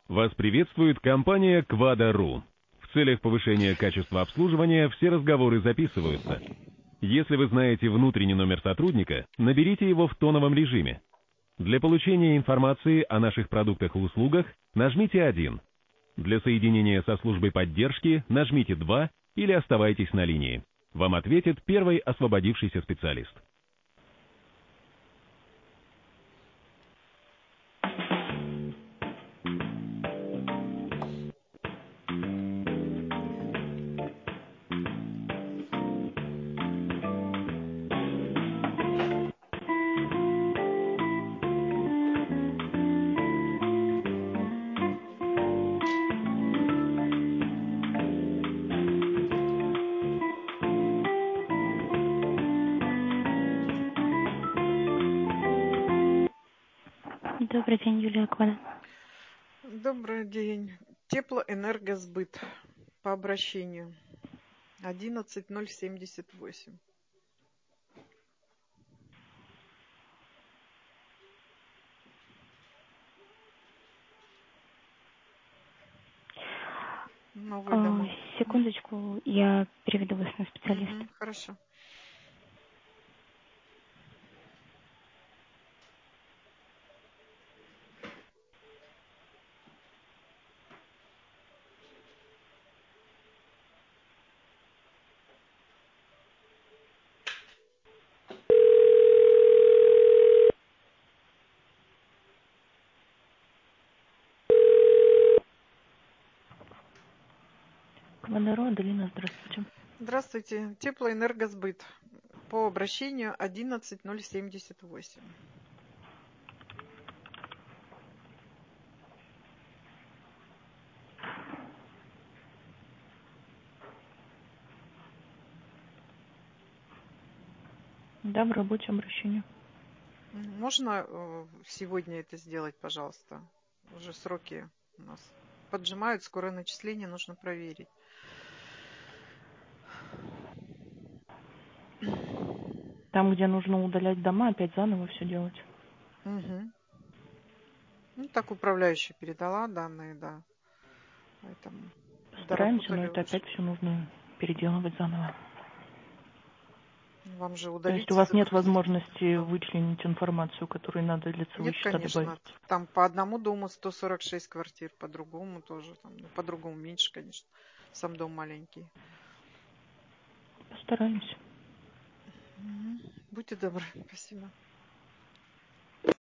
Вас приветствует компания Quada.ru. В целях повышения качества обслуживания все разговоры записываются. Если вы знаете внутренний номер сотрудника, наберите его в тоновом режиме. Для получения информации о наших продуктах и услугах нажмите 1. Для соединения со службой поддержки нажмите 2 или оставайтесь на линии. Вам ответит первый освободившийся специалист. Добрый день, Юлия Квада. Добрый день. Теплоэнергосбыт по обращению 11078. Новые дома. Секундочку, я переведу вас на специалиста. Хорошо. Квада.ру, Аделина, здравствуйте. Здравствуйте. Теплоэнергосбыт по обращению 11078. Да, в рабочем обращении. Можно сегодня это сделать, пожалуйста? Уже сроки у нас поджимают, скоро начисление нужно проверить. Там, где нужно удалять дома, опять заново все делать. Ну, так управляющая передала данные, да. Поэтому Стараемся, но доработали это лучше. опять все нужно переделывать заново. Вам же То есть удалить у и вас нет загрузить. возможности вычленить информацию, которую надо для лицевого Нет, счета добавить? конечно. Там по одному дому 146 квартир, по другому тоже. Там, по-другому меньше, конечно. Сам дом маленький. Постараемся. Будьте добры. Спасибо.